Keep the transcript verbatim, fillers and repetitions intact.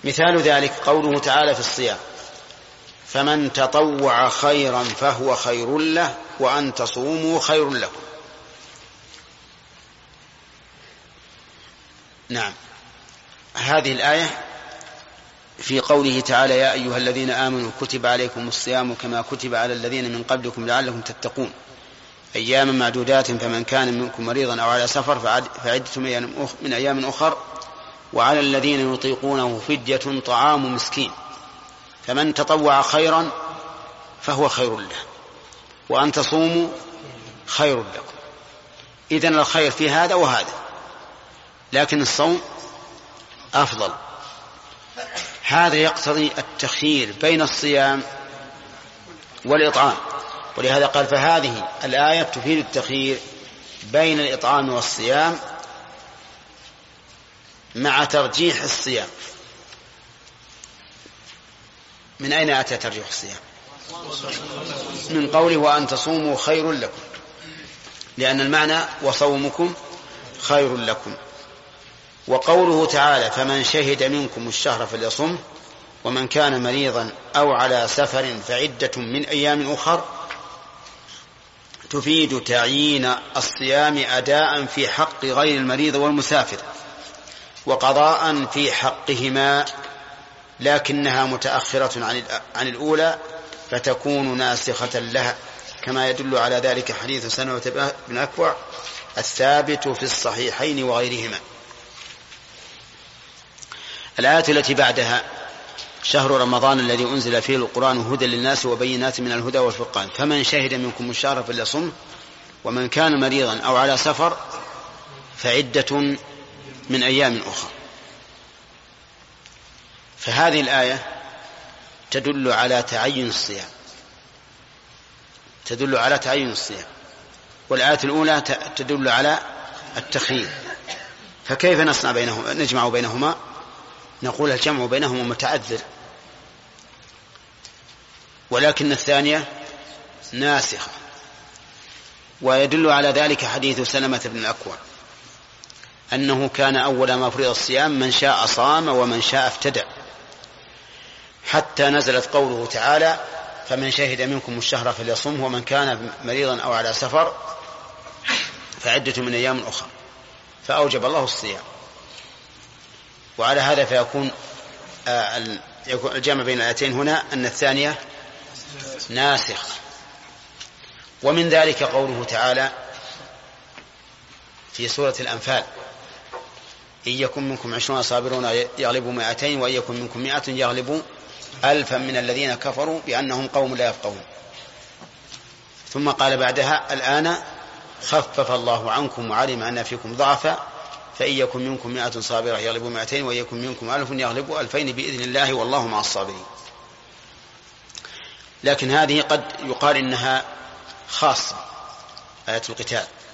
مثال ذلك قوله تعالى في الصيام: فمن تطوع خيرا فهو خير له وأن تصوموا خير لكم. نعم، هذه الآية في قوله تعالى: يا أيها الذين آمنوا كتب عليكم الصيام كما كتب على الذين من قبلكم لعلكم تتقون أياما معدودات فمن كان منكم مريضا أو على سفر فعدة من أيام أخر وعلى الذين يطيقونه فدية طعام مسكين فمن تطوع خيرا فهو خير له وأن تصوموا خير لكم. إذن الخير في هذا وهذا، لكن الصوم أفضل. هذا يقتضي التخيير بين الصيام والإطعام، ولهذا قال: فهذه الآية تفيد التخيير بين الإطعام والصيام مع ترجيح الصيام. من أين أتى ترجيح الصيام؟ من قوله: وأن تصوموا خير لكم، لأن المعنى وصومكم خير لكم. وقوله تعالى: فمن شهد منكم الشهر فليصم ومن كان مريضا أو على سفر فعدة من أيام أخر، تفيد تعيين الصيام أداء في حق غير المريض والمسافر وقضاء في حقهما، لكنها متأخرة عن الأولى فتكون ناسخة لها، كما يدل على ذلك حديث سلمة بن أكوع الثابت في الصحيحين وغيرهما. الآية التي بعدها: شهر رمضان الذي أنزل فيه القرآن هدى للناس وبينات من الهدى والفرقان فمن شهد منكم الشهر فليصم ومن كان مريضا أو على سفر فعدة من أيام أخرى. فهذه الآية تدل على تعين الصيام تدل على تعين الصيام والآية الأولى تدل على التخيير. فكيف نصنع بينهما نجمع بينهما؟ نقول الجمع بينهما متعذر، ولكن الثانية ناسخة. ويدل على ذلك حديث سلمة بن الأكوع أنه كان أول ما فرض الصيام من شاء صام ومن شاء افتدى، حتى نزلت قوله تعالى: فمن شهد منكم الشهر فليصمه ومن كان مريضا أو على سفر فعدة من أيام أخرى، فأوجب الله الصيام. وعلى هذا فيكون الجمع بين الآيتين هنا أن الثانية ناسخ. ومن ذلك قوله تعالى في سورة الأنفال: إن يكن منكم عشرون صابرون يغلبوا مائتين وإن يكن منكم مائة يغلبوا ألفا من الذين كفروا بأنهم قوم لا يفقهون. ثم قال بعدها: الآن خفف الله عنكم وعلم أن فيكم ضعفا فإن يكن منكم مائة صابرة يغلبوا مائتين وإن يكن منكم ألف يغلبوا ألفين بإذن الله والله مع الصابرين. لكن هذه قد يقال إنها خاصة آية القتال،